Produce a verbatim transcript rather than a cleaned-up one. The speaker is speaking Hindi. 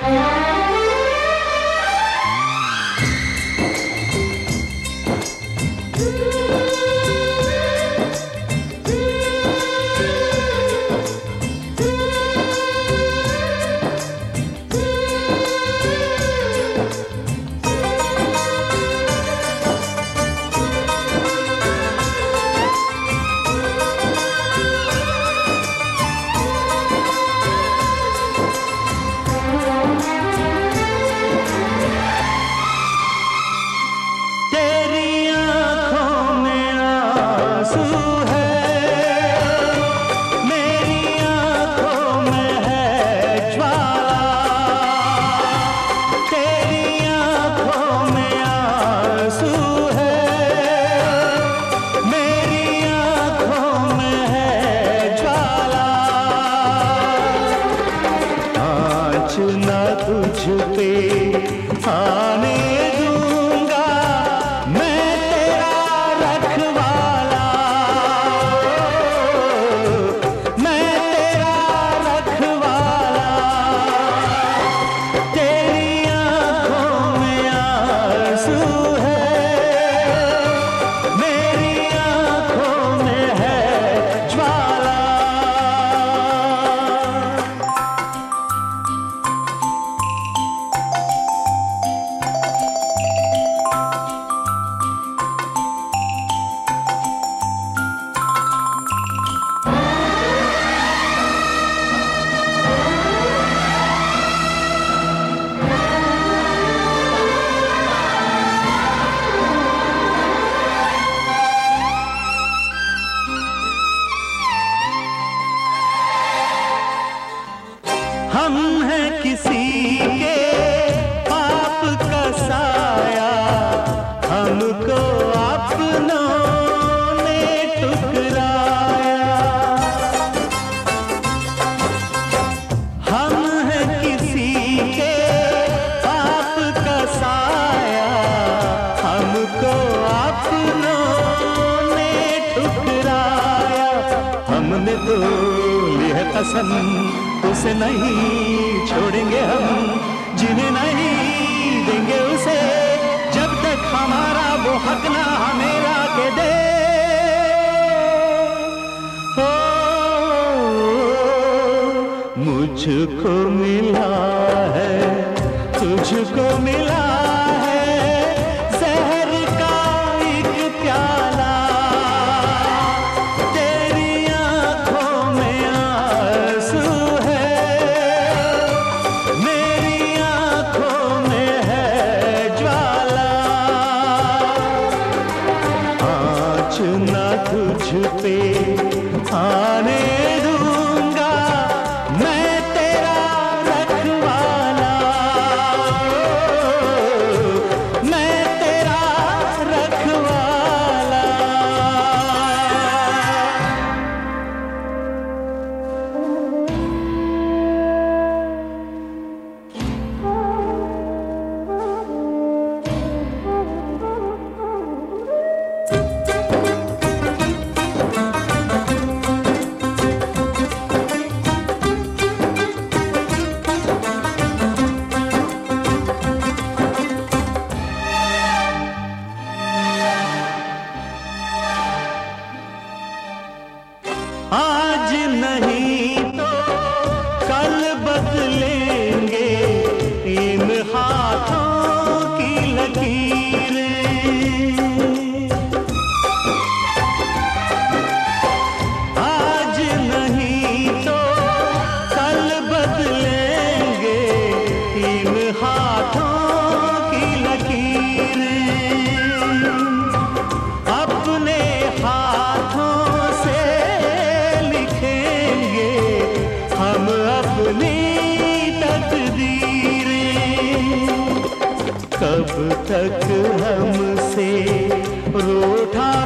कसम उसे नहीं छोड़ेंगे हम, जिन्हें नहीं देंगे उसे, जब तक हमारा वो हक ना हमें के दे। ओ, मुझको मिला है, तुझको मिला पे आने दूंगा मैं तेरा रखवाला, मैं तेरा रखवाला। आज नहीं तो कल बदलेंगे इन हाथों की लकीरें, आज नहीं तो कल बदलेंगे इन हाथों की लकीरें, अपने हाथों हम अपनी तकदीरें, कब तक हमसे रूठा